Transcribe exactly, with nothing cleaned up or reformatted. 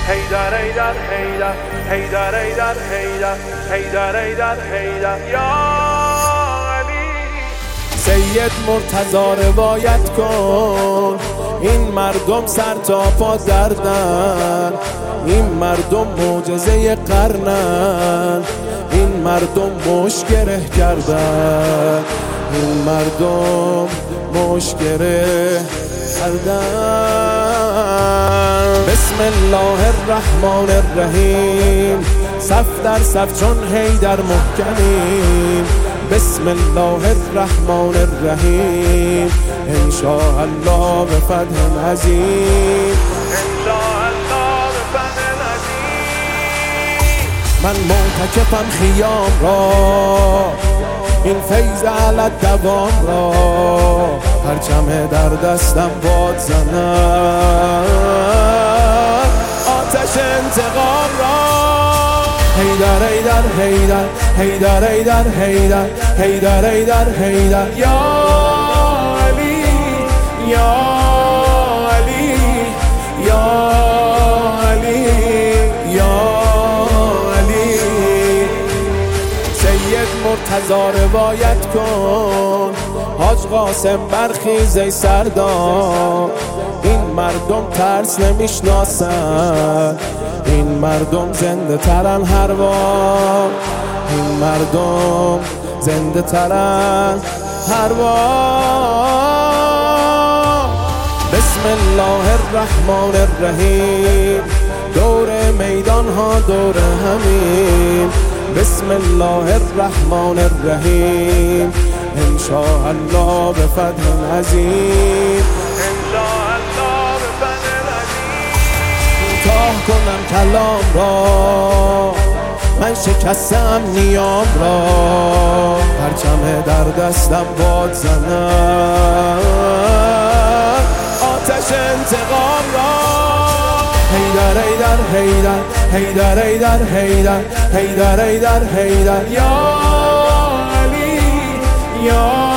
حیدر حیدر حیدر حیدر حیدر حیدر حیدر حیدر حیدر یا علی. سید مرتضی روایت کن، این مردم سر تا پا دردن، این مردم معجزه قرنن، این مردم مشکره کردن، این مردم مشکره کردن. بسم الله الرحمن الرحیم، صف در صف چون حیدر محکمیم. بسم الله الرحمن الرحیم، انشاءالله به فتح عظیم، انشاءالله به فتح عظیم. من معتکفم خیام را، این فیض علی دوام را، پرچم در دستم باد زند، آتش انتقام را. حیدر حیدر حیدر حیدر حیدر حیدر حیدر حیدر حیدر یا علی یا علی یا علی یا علی. سید مرتضی روایت کن، حاج قاسم برخیز ای سردار، این مردم ترس نمیشناسن، این مردم زنده ترن هر وار، این مردم زنده ترن هر وار. بسم الله الرحمن الرحیم، دور میدان ها دور همین. بسم الله الرحمن الرحیم، انشاءالله به فتح عظیم، انشاءالله به فتح عظیم. کوتاه کنم کلام را، من شکستم نیام را، پرچم در دستم باد زند، آتش انتقام را. حیدر حیدر حیدر حیدر حیدر حیدر حیدر حیدر حیدر یا علی یا